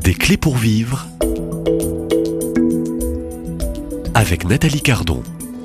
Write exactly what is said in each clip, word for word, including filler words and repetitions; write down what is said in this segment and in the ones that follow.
Des clés pour vivre avec Nathalie Cardon.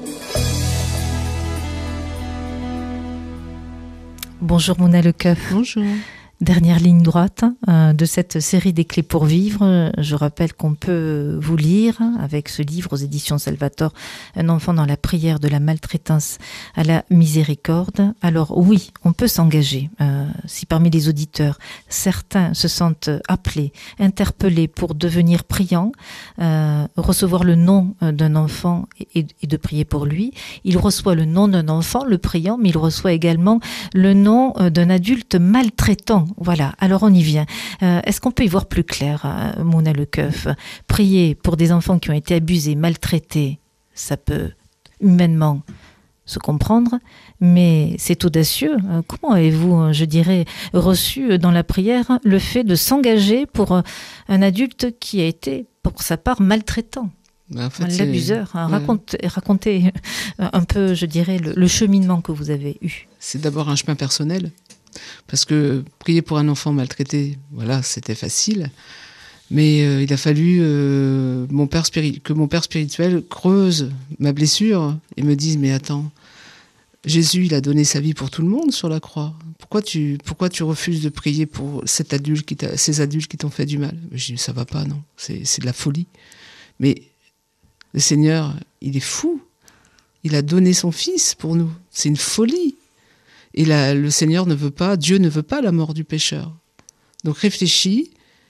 Bonjour Mona Lekeuf. Bonjour. Dernière ligne droite euh, de cette série des clés pour vivre. Je rappelle qu'on peut vous lire avec ce livre aux éditions Salvator, Un enfant dans la prière de la maltraitance à la miséricorde. Alors oui, on peut s'engager. Euh, si parmi les auditeurs, certains se sentent appelés, interpellés pour devenir priants, euh, recevoir le nom d'un enfant et, et de prier pour lui, il reçoit le nom d'un enfant, le priant, mais il reçoit également le nom d'un adulte maltraitant. Voilà, alors on y vient. Euh, est-ce qu'on peut y voir plus clair, euh, Mona Lekeuf ? Prier pour des enfants qui ont été abusés, maltraités, ça peut humainement se comprendre, mais c'est audacieux. Euh, comment avez-vous, je dirais, reçu dans la prière le fait de s'engager pour euh, un adulte qui a été, pour sa part, maltraitant ? En fait, L'abuseur. Hein. Ouais. Raconte, racontez un peu, je dirais, le, le cheminement que vous avez eu. C'est d'abord un chemin personnel. Parce que prier pour un enfant maltraité, voilà, c'était facile. Mais euh, il a fallu euh, mon père spiri- que mon père spirituel creuse ma blessure et me dise, mais attends, Jésus, il a donné sa vie pour tout le monde sur la croix. Pourquoi tu, pourquoi tu refuses de prier pour cet adulte qui t'a, ces adultes qui t'ont fait du mal ? Je dis, ça va pas, non, c'est, c'est de la folie. Mais le Seigneur, il est fou. Il a donné son Fils pour nous. C'est une folie. Et la, le Seigneur ne veut pas, Dieu ne veut pas la mort du pécheur. Donc réfléchis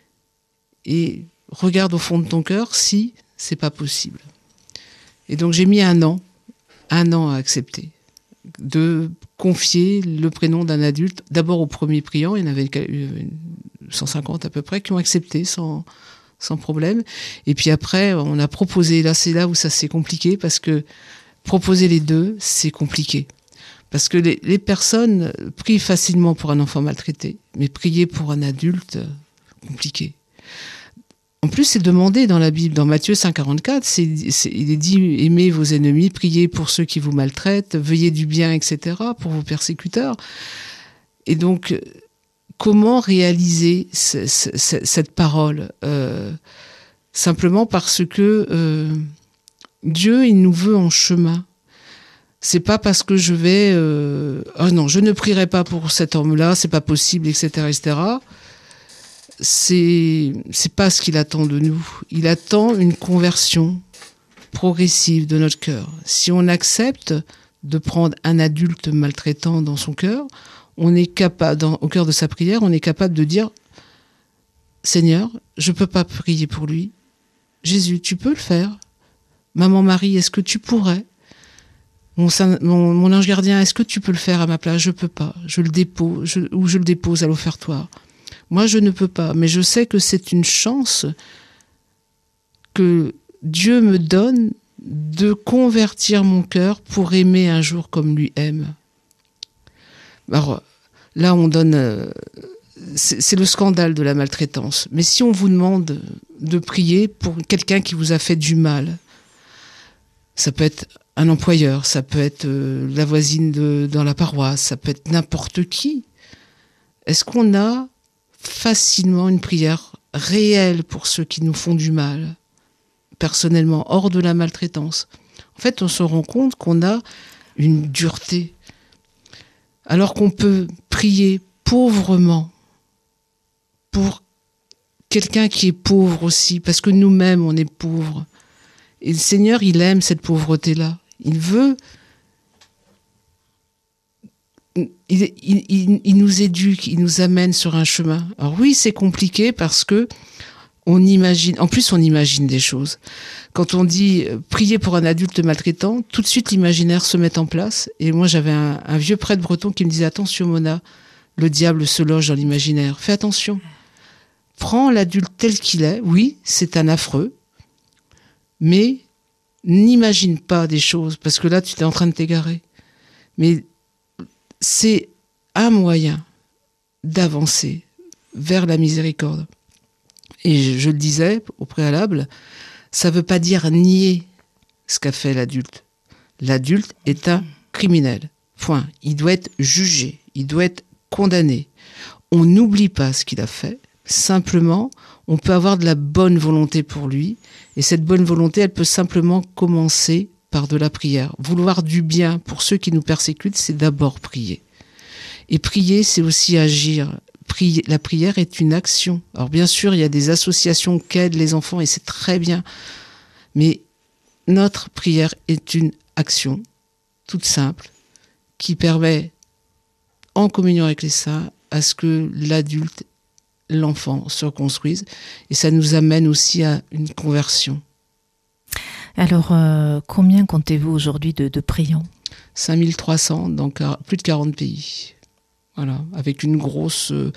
et regarde au fond de ton cœur si c'est pas possible. Et donc j'ai mis un an, un an à accepter de confier le prénom d'un adulte, d'abord au premier priant, il y en avait cent cinquante à peu près, qui ont accepté sans, sans problème. Et puis après, on a proposé, là c'est là où ça s'est compliqué, parce que proposer les deux, c'est compliqué. Parce que les, les personnes prient facilement pour un enfant maltraité, mais prier pour un adulte, compliqué. En plus, c'est demandé dans la Bible. Dans Matthieu cinq quarante-quatre, c'est, c'est, il est dit « Aimez vos ennemis, priez pour ceux qui vous maltraitent, veuillez du bien, et cetera, pour vos persécuteurs. » Et donc, comment réaliser ce, ce, ce, cette parole euh, simplement parce que euh, Dieu, il nous veut en chemin. C'est pas parce que je vais euh, oh non, je ne prierai pas pour cet homme-là, c'est pas possible, et cetera, et cetera. C'est c'est pas ce qu'il attend de nous. Il attend une conversion progressive de notre cœur. Si on accepte de prendre un adulte maltraitant dans son cœur, on est capable, dans, au cœur de sa prière, on est capable de dire Seigneur, je peux pas prier pour lui. Jésus, tu peux le faire. Maman Marie, est-ce que tu pourrais? Mon, mon, mon ange gardien, est-ce que tu peux le faire à ma place ? Je peux pas. Je le dépose, je, ou je le dépose à l'offertoire. Moi, je ne peux pas, mais je sais que c'est une chance que Dieu me donne de convertir mon cœur pour aimer un jour comme lui aime. Alors, là, on donne... Euh, c'est, c'est le scandale de la maltraitance. Mais si on vous demande de prier pour quelqu'un qui vous a fait du mal, ça peut être un employeur, ça peut être euh, la voisine de, dans la paroisse, ça peut être n'importe qui. Est-ce qu'on a facilement une prière réelle pour ceux qui nous font du mal, personnellement, hors de la maltraitance ? En fait, on se rend compte qu'on a une dureté. Alors qu'on peut prier pauvrement pour quelqu'un qui est pauvre aussi, parce que nous-mêmes, on est pauvres. Et le Seigneur, il aime cette pauvreté-là. Il veut... Il, il, il, il nous éduque, il nous amène sur un chemin. Alors oui, c'est compliqué parce que on imagine... En plus, on imagine des choses. Quand on dit euh, prier pour un adulte maltraitant, tout de suite, l'imaginaire se met en place. Et moi, j'avais un, un vieux prêtre breton qui me disait « Attention, Mona, le diable se loge dans l'imaginaire. Fais attention. Prends l'adulte tel qu'il est. Oui, c'est un affreux. Mais n'imagine pas des choses, parce que là, tu es en train de t'égarer. Mais c'est un moyen d'avancer vers la miséricorde. Et je, je le disais au préalable, ça ne veut pas dire nier ce qu'a fait l'adulte. L'adulte est un criminel. Point. Il doit être jugé. Il doit être condamné. On n'oublie pas ce qu'il a fait. Simplement, on peut avoir de la bonne volonté pour lui. Et cette bonne volonté, elle peut simplement commencer par de la prière. Vouloir du bien pour ceux qui nous persécutent, c'est d'abord prier. Et prier, c'est aussi agir. Prier, la prière est une action. Alors bien sûr, il y a des associations qui aident les enfants et c'est très bien. Mais notre prière est une action toute simple qui permet, en communion avec les saints, à ce que l'adulte, l'enfant se reconstruise. Et ça nous amène aussi à une conversion. Alors, euh, combien comptez-vous aujourd'hui de, de priants ? cinq mille trois cents dans plus de quarante pays. Voilà, avec une grosse, euh,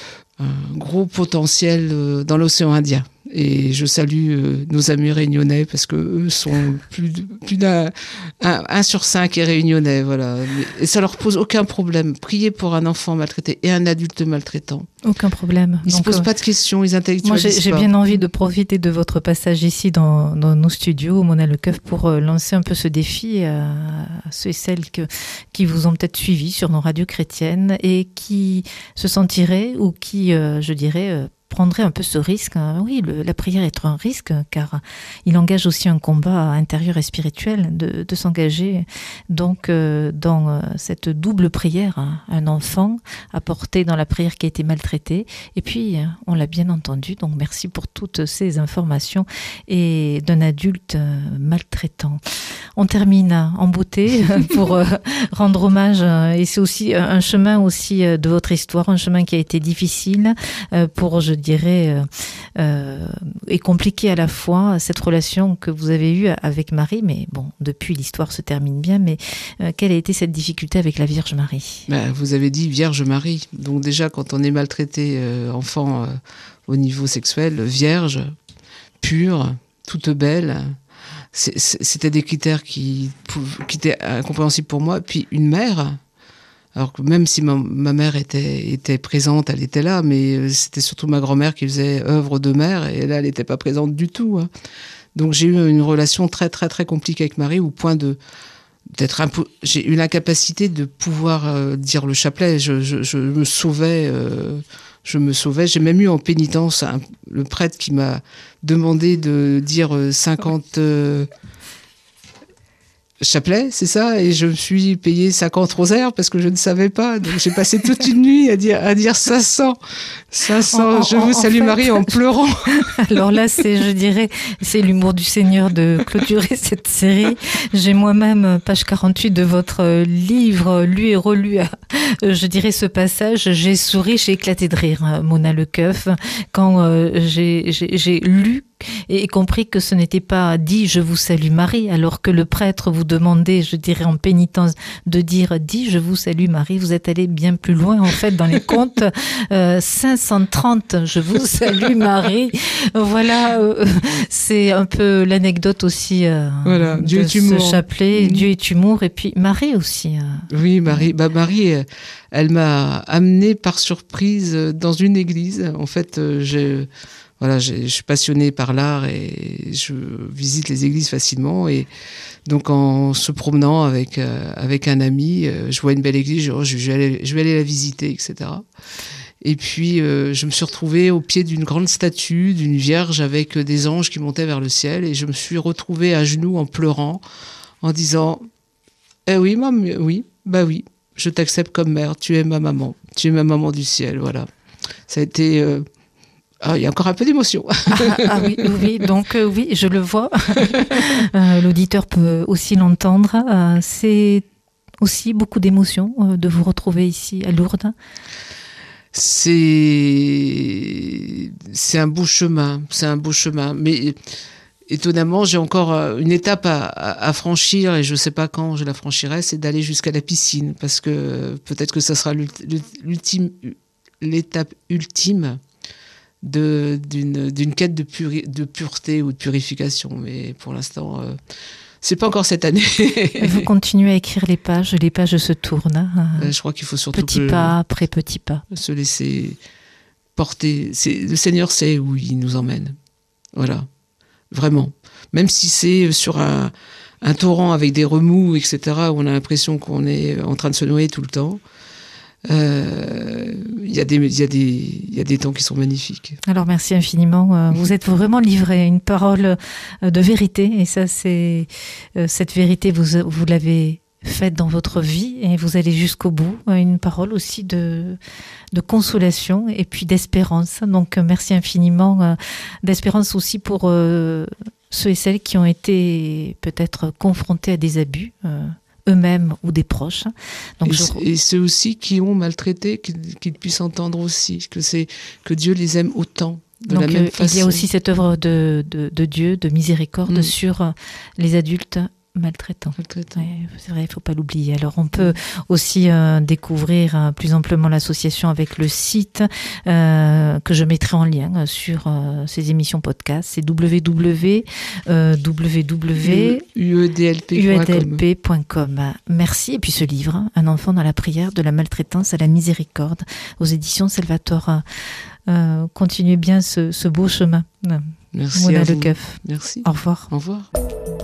un gros potentiel euh, dans l'océan Indien. Et je salue euh, nos amis réunionnais parce que eux sont plus, de, plus d'un un, un sur cinq est réunionnais, voilà. Et ça leur pose aucun problème. Prier pour un enfant maltraité et un adulte maltraitant. Aucun problème. Ils ne se posent euh, pas de questions, ils intellectualisent moi, j'ai, j'ai pas. bien envie de profiter de votre passage ici dans, dans nos studios, Mona Lecoeuf, pour euh, lancer un peu ce défi à, à ceux et celles que, qui vous ont peut-être suivis sur nos radios chrétiennes et qui se sentiraient ou qui, euh, je dirais, euh, prendrait un peu ce risque. Oui, le, la prière est un risque car il engage aussi un combat intérieur et spirituel de, de s'engager donc euh, dans euh, cette double prière. Hein. Un enfant apporté dans la prière qui a été maltraité et puis on l'a bien entendu, donc merci pour toutes ces informations, et d'un adulte euh, maltraitant. On termine en beauté pour euh, rendre hommage euh, et c'est aussi un chemin aussi euh, de votre histoire, un chemin qui a été difficile euh, pour, je dirais, euh, euh, et compliqué à la fois, cette relation que vous avez eue avec Marie, mais bon, depuis l'histoire se termine bien, mais euh, quelle a été cette difficulté avec la Vierge Marie ? Ben, vous avez dit Vierge Marie, donc déjà quand on est maltraité euh, enfant euh, au niveau sexuel, vierge, pure, toute belle, c'est, c'est, c'était des critères qui, qui étaient incompréhensibles pour moi. Puis une mère, alors que même si ma, ma mère était, était présente, elle était là, mais c'était surtout ma grand-mère qui faisait œuvre de mère, et là, elle n'était pas présente du tout. Hein. Donc j'ai eu une relation très, très, très compliquée avec Marie, au point de, d'être impo- j'ai eu l'incapacité de pouvoir euh, dire le chapelet. Je, je, je me sauvais, euh, je me sauvais. J'ai même eu en pénitence un, le prêtre qui m'a demandé de dire cinquante... Euh, chapelet, c'est ça, et je me suis payé cinquante rosaires parce que je ne savais pas, donc j'ai passé toute une nuit à dire à dire cinq cents, cinq cents, en, je vous en, salue en fait, Marie en pleurant. Alors là, c'est, je dirais, c'est l'humour du Seigneur de clôturer cette série. J'ai moi-même, page quarante-huit de votre livre, lu et relu, je dirais ce passage, j'ai souri, j'ai éclaté de rire, Mona Lecoeuf, quand euh, j'ai, j'ai, j'ai lu et compris que ce n'était pas dit « je vous salue Marie », alors que le prêtre vous demandait, je dirais en pénitence, de dire « dit je vous salue Marie », vous êtes allé bien plus loin en fait dans les comptes, euh, cinq cent trente « je vous salue Marie ». Voilà, euh, c'est un peu l'anecdote aussi euh, voilà, de Dieu est ce humour. chapelet, mmh. Dieu est humour, et puis Marie aussi. Euh. Oui, Marie, bah Marie, elle m'a amenée par surprise dans une église. En fait, j'ai... Voilà, je suis passionnée par l'art et je visite les églises facilement. Et donc, en se promenant avec, euh, avec un ami, euh, je vois une belle église, je, je, vais aller, je vais aller la visiter, et cetera. Et puis, euh, je me suis retrouvée au pied d'une grande statue, d'une vierge avec des anges qui montaient vers le ciel. Et je me suis retrouvée à genoux en pleurant, en disant « Eh oui, maman, oui, bah oui, je t'accepte comme mère, tu es ma maman, tu es ma maman du ciel. » Voilà. Ça a été... Euh, Ah, il y a encore un peu d'émotion. Ah, ah oui, oui, donc euh, oui, je le vois. euh, l'auditeur peut aussi l'entendre. Euh, c'est aussi beaucoup d'émotion euh, de vous retrouver ici à Lourdes. C'est c'est un beau chemin, c'est un beau chemin. Mais étonnamment, j'ai encore une étape à, à, à franchir et je ne sais pas quand je la franchirai, c'est d'aller jusqu'à la piscine, parce que peut-être que ça sera l'ultime, l'étape ultime. De, d'une, d'une quête de, puri, de pureté ou de purification, mais pour l'instant, euh, c'est pas encore cette année. Vous continuez à écrire les pages, les pages se tournent. Euh, je crois qu'il faut surtout petit pas après petit pas se laisser porter. C'est, le Seigneur sait où il nous emmène. Voilà, vraiment. Même si c'est sur un, un torrent avec des remous, et cetera, où on a l'impression qu'on est en train de se noyer tout le temps. euh, il y a des, il y a des, il y a des temps qui sont magnifiques. Alors merci infiniment. Vous êtes vraiment livré à une parole de vérité, et ça, c'est cette vérité, vous, vous l'avez faite dans votre vie et vous allez jusqu'au bout. Une parole aussi de, de consolation et puis d'espérance. Donc merci infiniment, d'espérance aussi pour euh, ceux et celles qui ont été peut-être confrontés à des abus, euh, eux-mêmes ou des proches. Donc et, je... et ceux aussi qui ont maltraité, qu'ils, qu'ils puissent entendre aussi que, c'est, que Dieu les aime autant. De Donc la même euh, façon. Il y a aussi cette œuvre de, de, de Dieu, de miséricorde, mmh. sur les adultes maltraitants. Maltraitant. Ouais, c'est vrai, il ne faut pas l'oublier. Alors on peut aussi euh, découvrir euh, plus amplement l'association avec le site euh, que je mettrai en lien euh, sur euh, ces émissions podcast. C'est w w w u e d l p point com. Merci. Et puis ce livre, Un enfant dans la prière, de la maltraitance à la miséricorde, aux éditions Salvatore. Euh, continuez bien ce, ce beau chemin. Merci Mona à vous. Lekeuf. Merci. Au revoir. Au revoir.